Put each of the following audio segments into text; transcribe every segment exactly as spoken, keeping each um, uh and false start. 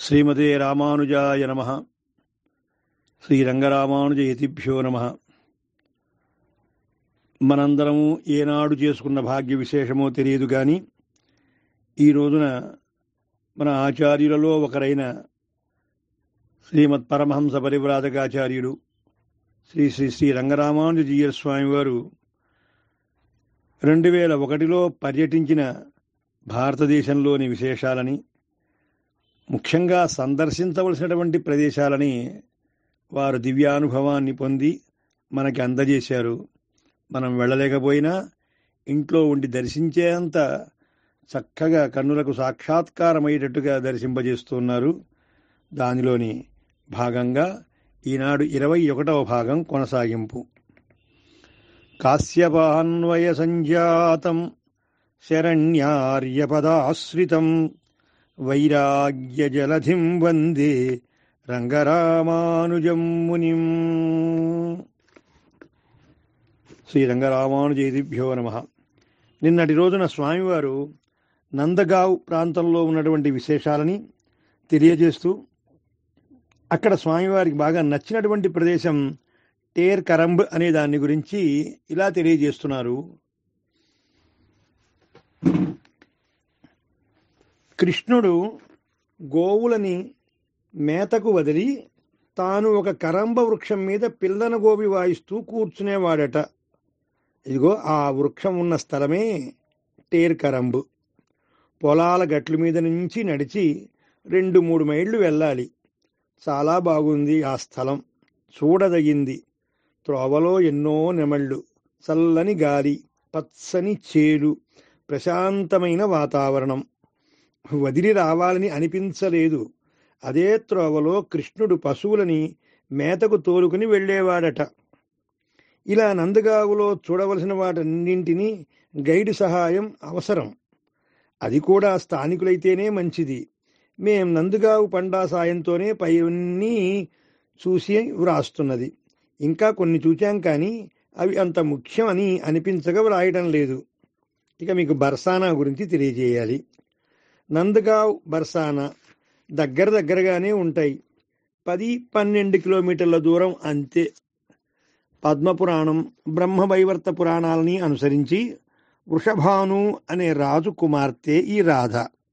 శ్రీమతే రామానుజాయ నమః. శ్రీరంగరామానుజయతిభ్యో నమః. మనందరము ఏనాడు చేసుకున్న భాగ్య విశేషమో తెలియదు కానీ ఈ రోజున మన ఆచార్యులలో ఒకరైన శ్రీమద్ పరమహంస పరివ్రాజకాచార్యుడు శ్రీ శ్రీ శ్రీ రంగరామానుజీయ స్వామి వారు రెండు వేల ఒకటిలో పర్యటించిన భారతదేశంలోని విశేషాలని, ముఖ్యంగా సందర్శించవలసినటువంటి ప్రదేశాలని వారు దివ్యానుభవాన్ని పొంది మనకి అందజేశారు. మనం వెళ్ళలేకపోయినా ఇంట్లో ఉండి దర్శించేంత చక్కగా కన్నులకు సాక్షాత్కారమయ్యేటట్టుగా దర్శింపజేస్తున్నారు. దానిలోని భాగంగా ఈనాడు ఇరవై ఒకటవ భాగం కొనసాగింపు. కాశ్యపాన్వయ సంజాతం శరణ్యార్యపదాశ్రితం వైరాగ్య జలధిం వందే రంగరామానుజం మునిం. శ్రీ రంగరామానుజేతిభ్యో నమః. నిన్నటి రోజున స్వామివారు నందగావ్ ప్రాంతంలో ఉన్నటువంటి విశేషాలని తెలియజేస్తూ అక్కడ స్వామివారికి బాగా నచ్చినటువంటి ప్రదేశం టేర్ కరంబ్ అనే దాని గురించి ఇలా తెలియజేస్తున్నారు. కృష్ణుడు గోవులని మేతకు వదిలి తాను ఒక కరంబ వృక్షం మీద పిల్లన గోపి వాయిస్తూ కూర్చునేవాడట. ఇదిగో ఆ వృక్షం ఉన్న స్థలమే టేర్ కరంబ్. పొలాల గట్ల మీద నుంచి నడిచి రెండు మూడు మైళ్ళు వెళ్ళాలి. చాలా బాగుంది ఆ స్థలం, చూడదగింది. త్రోవలో ఎన్నో నెమళ్ళు, చల్లని గాలి, పచ్చని చేలు, ప్రశాంతమైన వాతావరణం. వదిలి రావాలని అనిపించలేదు. అదే త్రోవలో కృష్ణుడు పశువులని మేతకు తోలుకుని వెళ్ళేవాడట. ఇలా నందగావులో చూడవలసిన వాటన్నింటినీ గైడ్ సహాయం అవసరం. అది కూడా స్థానికులైతేనే మంచిది. మేం నందగావు పండా సాయంతోనే పైవన్నీ చూసి వ్రాస్తున్నది. ఇంకా కొన్ని చూచాం కానీ అవి అంత ముఖ్యం అని అనిపించగా వ్రాయటం లేదు. ఇక మీకు బర్సానా గురించి తెలియజేయాలి. నందగావ్ బర్సానా దగ్గర దగ్గరగానే ఉంటాయి. పది పన్నెండు కిలోమీటర్ల దూరం అంతే. పద్మపురాణం, బ్రహ్మవైవర్త పురాణాలని అనుసరించి వృషభాను అనే రాజు కుమార్తె ఈ రాధ.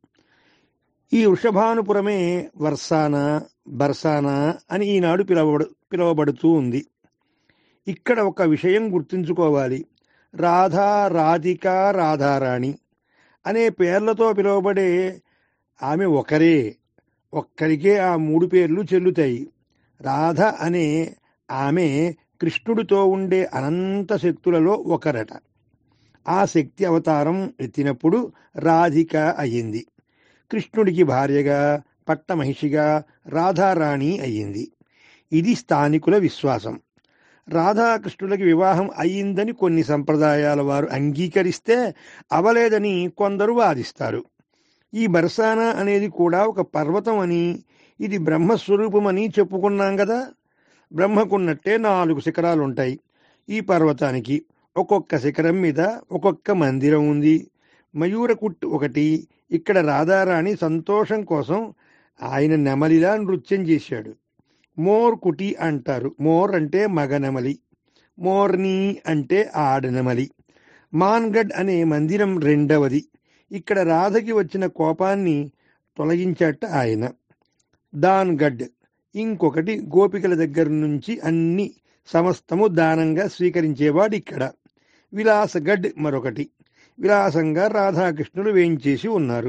ఈ వృషభానుపురమే వర్సానా, బర్సానా అని ఈనాడు పిలవబడు పిలువబడుతూ ఉంది. ఇక్కడ ఒక విషయం గుర్తుంచుకోవాలి. రాధా, రాధిక, రాధారాణి అనే పేర్లతో పిలువబడే ఆమె ఒకరే. ఒక్కరికే ఆ మూడు పేర్లు చెల్లుతాయి. రాధ అనే ఆమె కృష్ణుడితో ఉండే అనంత శక్తులలో ఒకరట. ఆ శక్తి అవతారం ఎత్తినప్పుడు రాధిక అయ్యింది. కృష్ణుడికి భార్యగా, పట్టమహిషిగా రాధారాణి అయ్యింది. ఇది స్థానికుల విశ్వాసం. రాధాకృష్ణులకి వివాహం అయ్యిందని కొన్ని సంప్రదాయాల వారు అంగీకరిస్తే అవలేదని కొందరు వాదిస్తారు. ఈ బర్సానా అనేది కూడా ఒక పర్వతం అని, ఇది బ్రహ్మస్వరూపమని చెప్పుకున్నాం కదా. బ్రహ్మకున్నట్టే నాలుగు శిఖరాలుంటాయి. ఈ పర్వతానికి ఒక్కొక్క శిఖరం మీద ఒక్కొక్క మందిరం ఉంది. మయూరకుట్టు ఒకటి. ఇక్కడ రాధారాణి సంతోషం కోసం ఆయన నెమలిలా నృత్యం చేశాడు. మోర్ కుటి అంటారు. మోర్ అంటే మగ నెమలి, మోర్ని అంటే ఆడనెమలి. మాన్గఢ్ అనే మందిరం రెండవది. ఇక్కడ రాధకి వచ్చిన కోపాన్ని తొలగించట ఆయన. దాన్గఢ్ ఇంకొకటి. గోపికల దగ్గర నుంచి అన్ని సమస్తము దానంగా స్వీకరించేవాడు ఇక్కడ. విలాసగఢ్ మరొకటి. విలాసంగా రాధాకృష్ణులు వేయించేసి ఉన్నారు.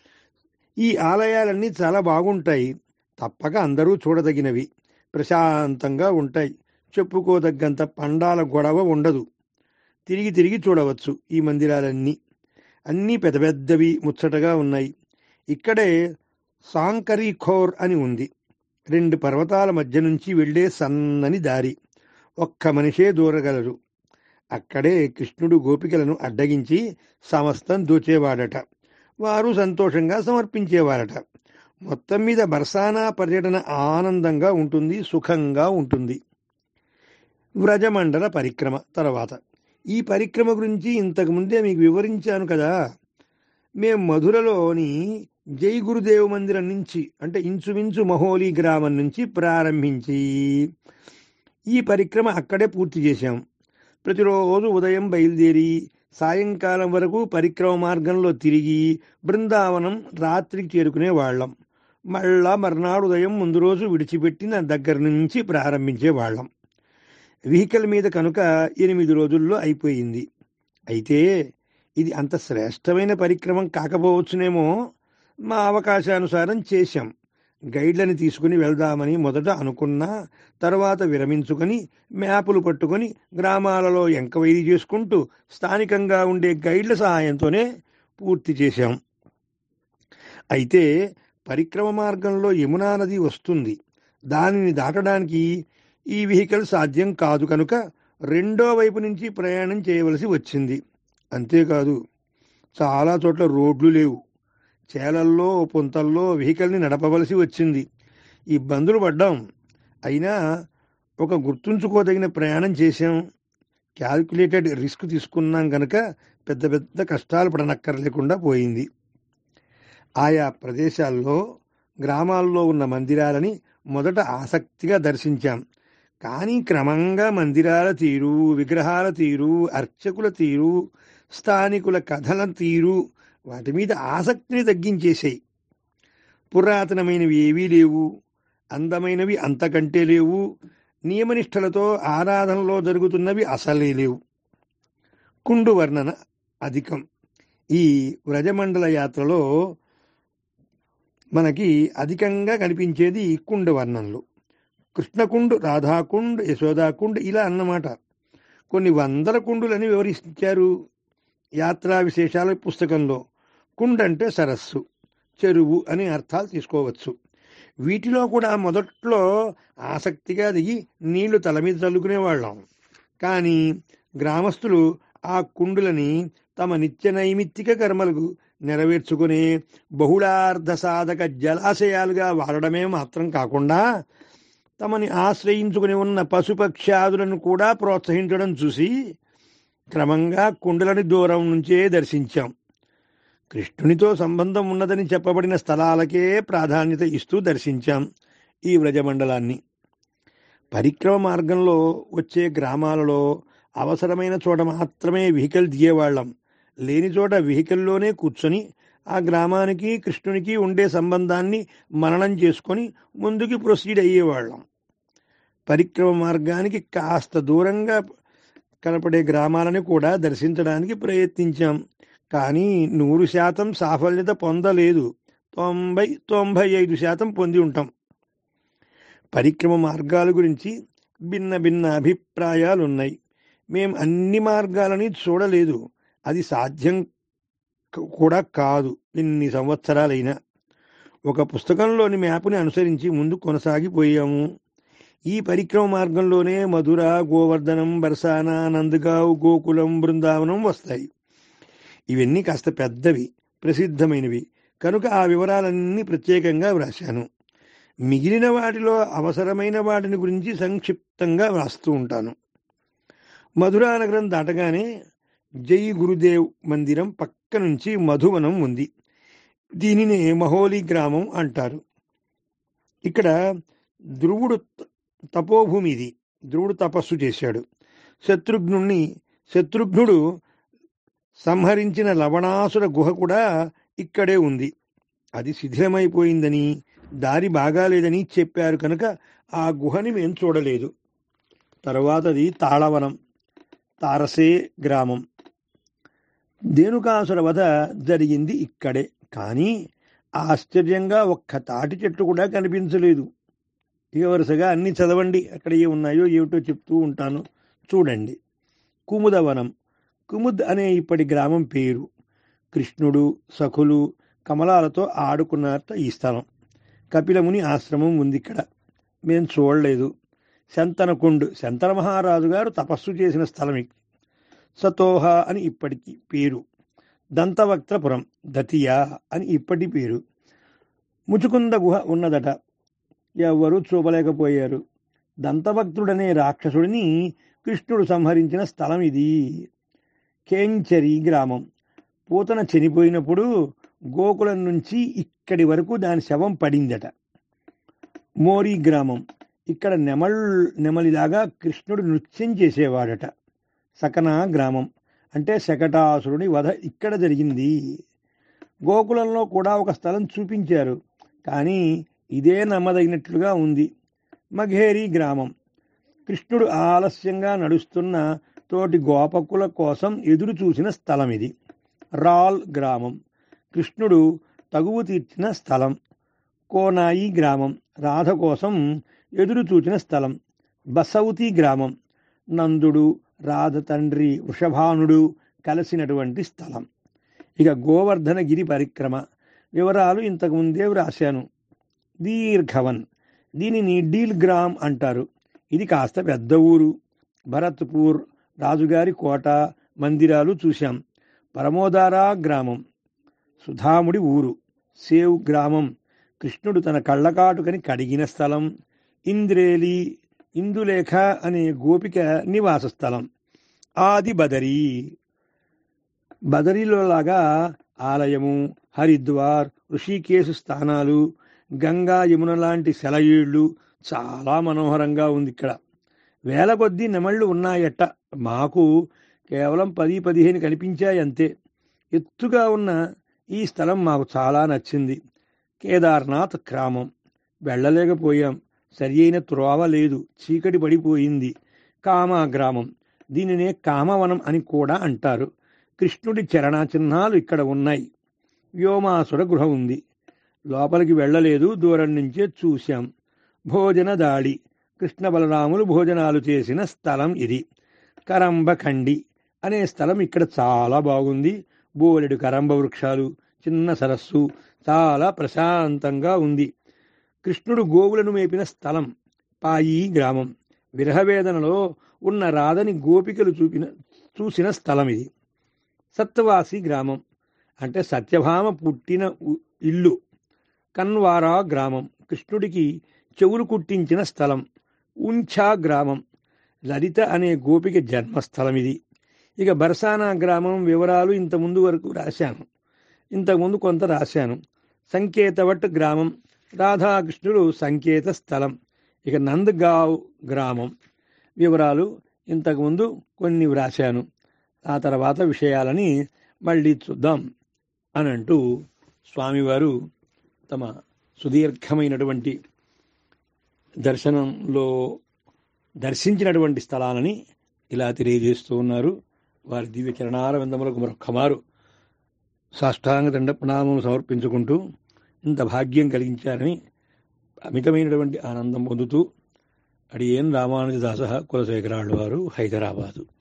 ఈ ఆలయాలన్నీ చాలా బాగుంటాయి. తప్పక అందరూ చూడదగినవి. ప్రశాంతంగా ఉంటాయి. చెప్పుకోదగ్గంత పండాల గొడవ ఉండదు. తిరిగి తిరిగి చూడవచ్చు ఈ మందిరాలన్నీ. అన్నీ పెద్ద పెద్దవి, ముచ్చటగా ఉన్నాయి. ఇక్కడే సాంకరీ ఖోర్ అని ఉంది. రెండు పర్వతాల మధ్య నుంచి వెళ్లే సన్నని దారి. ఒక్క మనిషే దూరగలరు. అక్కడే కృష్ణుడు గోపికలను అడ్డగించి సమస్తం దోచేవాడట. వారు సంతోషంగా సమర్పించేవారట. మొత్తం మీద బర్సానా పర్యటన ఆనందంగా ఉంటుంది, సుఖంగా ఉంటుంది. వ్రజమండల పరిక్రమ తర్వాత. ఈ పరిక్రమ గురించి ఇంతకు ముందే మీకు వివరించాను కదా. మేం మధురలోని జై గురుదేవ మందిరం నుంచి అంటే ఇంచుమించు మహోలి గ్రామం నుంచి ప్రారంభించి ఈ పరిక్రమ అక్కడే పూర్తి చేశాం. ప్రతిరోజు ఉదయం బయలుదేరి సాయంకాలం వరకు పరిక్రమ మార్గంలో తిరిగి బృందావనం రాత్రికి చేరుకునే వాళ్ళం. మళ్ళా మర్నాడు ఉదయం ముందు రోజు విడిచిపెట్టిన దగ్గర నుంచి ప్రారంభించే వాళ్ళం. వెహికల్ మీద కనుక ఎనిమిది రోజుల్లో అయిపోయింది. అయితే ఇది అంత శ్రేష్టమైన పరిక్రమం కాకపోవచ్చునేమో, మా అవకాశానుసారం చేశాం. గైడ్లని తీసుకుని వెళ్దామని మొదట అనుకున్నా, తర్వాత విరమించుకొని మ్యాపులు పట్టుకొని గ్రామాలలో ఎంక్వైరీ చేసుకుంటూ స్థానికంగా ఉండే గైడ్ల సహాయంతోనే పూర్తి చేశాం. అయితే పరిక్రమ మార్గంలో యమునా నది వస్తుంది. దానిని దాటడానికి ఈ వెహికల్ సాధ్యం కాదు కనుక రెండో వైపు నుంచి ప్రయాణం చేయవలసి వచ్చింది. అంతేకాదు చాలా చోట్ల రోడ్లు లేవు. చేలల్లో పొంతల్లో వెహికల్ని నడపవలసి వచ్చింది. ఇబ్బందులు పడ్డాం. అయినా ఒక గుర్తుంచుకోదగిన ప్రయాణం చేశాం. క్యాల్కులేటెడ్ రిస్క్ తీసుకున్నాం కనుక పెద్ద పెద్ద కష్టాలు పడనక్కర్లేకుండా పోయింది. ఆయా ప్రదేశాల్లో గ్రామాల్లో ఉన్న మందిరాలని మొదట ఆసక్తిగా దర్శించాం. కానీ క్రమంగా మందిరాల తీరు, విగ్రహాల తీరు, అర్చకుల తీరు, స్థానికుల కథల తీరు వాటి మీద ఆసక్తిని తగ్గించేశాయి. పురాతనమైనవి ఏవీ లేవు, అందమైనవి అంతకంటే లేవు, నియమనిష్టలతో ఆరాధనలో జరుగుతున్నవి అసలే లేవు. కుండు వర్ణన అధికం. ఈ వ్రజమండల యాత్రలో మనకి అధికంగా కనిపించేది కుండ వర్ణనలు. కృష్ణకుండ్, రాధాకుండ్, యశోదాకుండ్ ఇలా అన్నమాట. కొన్ని వందల కుండులని వివరించారు యాత్రా విశేషాల పుస్తకంలో. కుండ్ అంటే సరస్సు, చెరువు అని అర్థాలు తీసుకోవచ్చు. వీటిలో కూడా మొదట్లో ఆసక్తిగా దిగి నీళ్లు తల మీద చల్లుకునేవాళ్ళం. కానీ గ్రామస్తులు ఆ కుండులని తమ నిత్య నైమిత్తిక కర్మలకు నెరవేర్చుకునే బహుళార్థ సాధక జలాశయాలుగా వాడడమే మాత్రం కాకుండా తమని ఆశ్రయించుకుని ఉన్న పశుపక్ష్యాదులను కూడా ప్రోత్సహించడం చూసి క్రమంగా కుండలని దూరం నుంచే దర్శించాం. కృష్ణునితో సంబంధం ఉన్నదని చెప్పబడిన స్థలాలకే ప్రాధాన్యత ఇస్తూ దర్శించాం ఈ వ్రజమండలాన్ని. పరిక్రమ మార్గంలో వచ్చే గ్రామాలలో అవసరమైన చోట మాత్రమే వెహికల్ దిగేవాళ్ళం. లేని చోట వెహికల్లోనే కూర్చొని ఆ గ్రామానికి కృష్ణునికి ఉండే సంబంధాన్ని మననం చేసుకొని ముందుకి ప్రొసీడ్ అయ్యేవాళ్ళం. పరిక్రమ మార్గానికి కాస్త దూరంగా కనపడే గ్రామాలను కూడా దర్శించడానికి ప్రయత్నించాం. కానీ నూరు శాతం సాఫల్యత పొందలేదు. తొంభై తొంభై ఐదు శాతం పొంది ఉంటాం. పరిక్రమ మార్గాల గురించి భిన్న భిన్న అభిప్రాయాలున్నాయి. మేం అన్ని మార్గాలని చూడలేదు. అది సాధ్యం కూడా కాదు ఎన్ని సంవత్సరాలైనా. ఒక పుస్తకంలోని మ్యాపుని అనుసరించి ముందు కొనసాగిపోయాము. ఈ పరిక్రమ మార్గంలోనే మధుర, గోవర్ధనం, బర్సానా, నందగావ్, గోకులం, బృందావనం వస్తాయి. ఇవన్నీ కాస్త పెద్దవి, ప్రసిద్ధమైనవి కనుక ఆ వివరాలన్నీ ప్రత్యేకంగా వ్రాశాను. మిగిలిన వాటిలో అవసరమైన వాటిని గురించి సంక్షిప్తంగా వ్రాస్తూ ఉంటాను. మధురా నగరం దాటగానే జై గురుదేవ్ మందిరం పక్క నుంచి మధువనం ఉంది. దీనినే మహోలి గ్రామం అంటారు. ఇక్కడ ధ్రువుడు తపోభూమి ఇది. ధ్రువుడు తపస్సు చేశాడు. శత్రుఘ్నుణ్ణి శత్రుఘ్నుడు సంహరించిన లవణాసుర గుహ కూడా ఇక్కడే ఉంది. అది శిథిలమైపోయిందని, దారి బాగాలేదని చెప్పారు కనుక ఆ గుహని మేం చూడలేదు. తరువాతది తాళవనం, తారసే గ్రామం. ధేనుకాసుర వధ జరిగింది ఇక్కడే. కానీ ఆశ్చర్యంగా ఒక్క తాటి చెట్టు కూడా కనిపించలేదు. ఇక వరుసగా అన్ని చదవండి, అక్కడ ఏ ఉన్నాయో ఏమిటో చెప్తూ ఉంటాను, చూడండి. కుముదవనం, కుముద్ అనే ఇప్పటి గ్రామం పేరు. కృష్ణుడు సఖులు కమలాలతో ఆడుకున్నట్ట ఈ స్థలం. కపిలముని ఆశ్రమం ఉంది ఇక్కడ, మేం చూడలేదు. శంతనకుండ్, శంతన మహారాజు గారు తపస్సు చేసిన స్థలం. సతోహ అని ఇప్పటికి పేరు. దంతవక్త్రపురం, దతియా అని ఇప్పటి పేరు. ముచుకుంద గుహ ఉన్నదట, ఎవ్వరూ చూపలేకపోయారు. దంతభక్తుడనే రాక్షసుడిని కృష్ణుడు సంహరించిన స్థలం ఇది. కేంచరి గ్రామం. పూతన చనిపోయినప్పుడు గోకులం నుంచి ఇక్కడి వరకు దాని శవం పడిందట. మోరీ గ్రామం, ఇక్కడ నెమల్ నెమలిలాగా కృష్ణుడు నృత్యం చేసేవాడట. సకనా గ్రామం అంటే శకటాసురుని వధ ఇక్కడ జరిగింది. గోకులంలో కూడా ఒక స్థలం చూపించారు, కానీ ఇదే నమ్మదగినట్లుగా ఉంది. మఘేరీ గ్రామం, కృష్ణుడు ఆలస్యంగా నడుస్తున్న తోటి గోపకుల కోసం ఎదురు చూసిన స్థలం ఇది. రాల్ గ్రామం, కృష్ణుడు తగువు తీర్చిన స్థలం. కోనాయి గ్రామం, రాధ కోసం ఎదురు చూచిన స్థలం. బసౌతి గ్రామం, నందుడు రాధ తండ్రి వృషభానుడు కలిసినటువంటి స్థలం. ఇక గోవర్ధన గిరి పరిక్రమ వివరాలు ఇంతకు ముందే వ్రాశాను. దీర్ఘవన్, దీనిని డీల్ గ్రామ్ అంటారు. ఇది కాస్త పెద్ద ఊరు. భరత్పూర్, రాజుగారి కోట, మందిరాలు చూశాం. పరమోదారా గ్రామం, సుధాముడి ఊరు. సేవ్ గ్రామం, కృష్ణుడు తన కళ్ళకాటుకని కడిగిన స్థలం. ఇంద్రేలి, ఇందులేఖ అనే గోపిక నివాస స్థలం. ఆది బదరీ, బదరీలో లాగా ఆలయము, హరిద్వార్, ఋషికేశు స్థానాలు, గంగా యమున లాంటి సెలయేళ్లు, చాలా మనోహరంగా ఉంది ఇక్కడ. వేల కొద్దీ నెమళ్ళు ఉన్నాయట. మాకు కేవలం పది పదిహేను కనిపించాయి అంతే. ఎత్తుగా ఉన్న ఈ స్థలం మాకు చాలా నచ్చింది. కేదార్నాథ్ గ్రామం, వెళ్ళలేకపోయాం, సరి అయిన త్రోవ లేదు, చీకటి పడిపోయింది. కామా గ్రామం, దీనినే కామవనం అని కూడా అంటారు. కృష్ణుడి చరణ చిహ్నాలు ఇక్కడ ఉన్నాయి. వ్యోమాసుర గృహ ఉంది, లోపలికి వెళ్ళలేదు, దూరం నుంచే చూశాం. భోజన దాడి, కృష్ణ బలరాములు భోజనాలు చేసిన స్థలం ఇది. కరంబఖండి అనే స్థలం ఇక్కడ చాలా బాగుంది. బోలెడు కరంబ వృక్షాలు, చిన్న సరస్సు, చాలా ప్రశాంతంగా ఉంది. కృష్ణుడు గోవులను మేపిన స్థలం. పాయి గ్రామం, విరహవేదనలో ఉన్న రాధని గోపికలు చూపిన చూసిన స్థలం ఇది. సత్వాసి గ్రామం అంటే సత్యభామ పుట్టిన ఇల్లు. కన్వారా గ్రామం, కృష్ణుడికి చెవులు కుట్టించిన స్థలం. ఉంఛా గ్రామం, లలిత అనే గోపిక జన్మస్థలం ఇది. ఇక బర్సానా గ్రామం వివరాలు ఇంతకుముందు వరకు రాశాను, ఇంతకుముందు కొంత రాశాను. సంకేతవట్ గ్రామం, రాధాకృష్ణుడు సంకేత స్థలం. ఇక నందగావ్ గ్రామం వివరాలు ఇంతకుముందు కొన్ని వ్రాశాను. ఆ తర్వాత విషయాలని మళ్ళీ చూద్దాం అని అంటూ స్వామివారు తమ సుదీర్ఘమైనటువంటి దర్శనంలో దర్శించినటువంటి స్థలాలని ఇలా తెలియజేస్తూ ఉన్నారు. వారి దివ్య చరణార విందములకు మరొక్కమారు సాష్టాంగ దండ ప్రణామం సమర్పించుకుంటూ ఇంత భాగ్యం కలిగించారని అమితమైనటువంటి ఆనందం పొందుతూ అడియేన్ రామానుజదాస కులశేఖరాళ్ళు వారు, హైదరాబాదు.